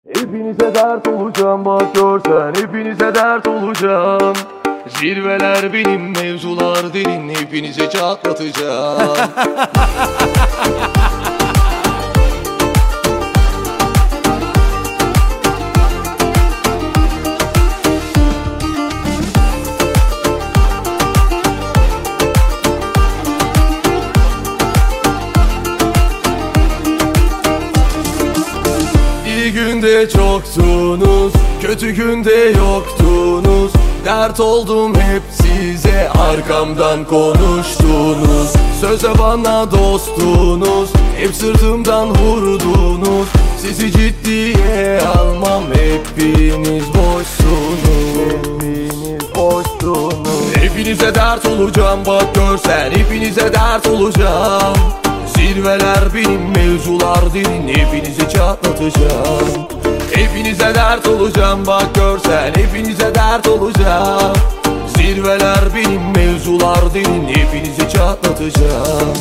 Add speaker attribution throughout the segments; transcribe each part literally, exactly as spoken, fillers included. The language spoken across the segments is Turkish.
Speaker 1: Hepinize dert olacağım, bak görsen hepinize dert olacağım. Zirveler benim, mevzular derin, hepinize çatlatacağım. İyi günde çoktunuz, kötü günde yoktunuz. Dert oldum hep size, arkamdan konuştunuz. Söze bana dostunuz, hep sırtımdan vurdunuz. Sizi ciddiye almam, hepiniz boşsunuz. Hepiniz boşsunuz. Hepinize dert olacağım, bak görsen hepinize dert olacağım. Zirveler benim, mevzular derin, hepinizi çatlatacağım. Hepinize dert olacağım, bak görsen hepinize dert olacağım. Zirveler benim, mevzular derin, hepinizi çatlatacağım.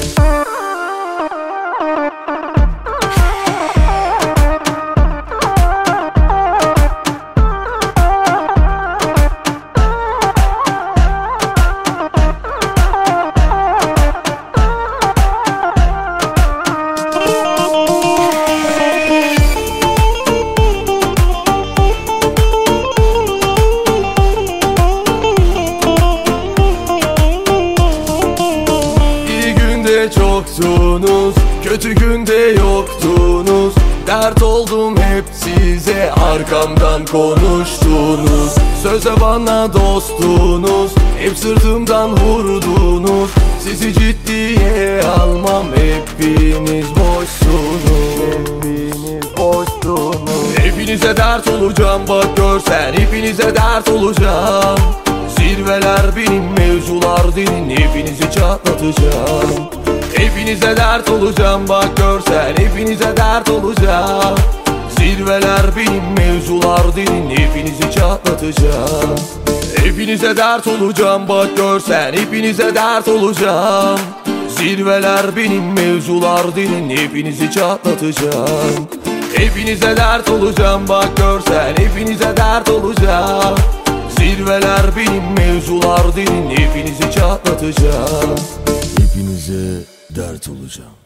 Speaker 1: Çoktunuz, kötü günde yoktunuz. Dert oldum hep size, arkamdan konuştunuz. Söze bana dostunuz, hep sırtımdan vurdunuz. Sizi ciddiye almam, hepiniz boşsunuz. Hepiniz boşsunuz. Hepinize dert olacağım, bak görsen hepinize dert olacağım. Zirveler benim, mevzular derin, hepinizi çatlatacağım. Hepinize dert olacağım, bak görsen hepinize dert olacağım. Zirveler benim, mevzular derin, hepinizi çatlatacağım. Hepinize dert olacağım, bak görsen hepinize dert olacağım. Zirveler benim, mevzular derin, hepinizi çatlatacağım. Hepinize dert olacağım, bak görsen hepinize dert olacağım. Zirveler benim, mevzular derin, hepinizi çatlatacağım. Hepinize dert olacağım.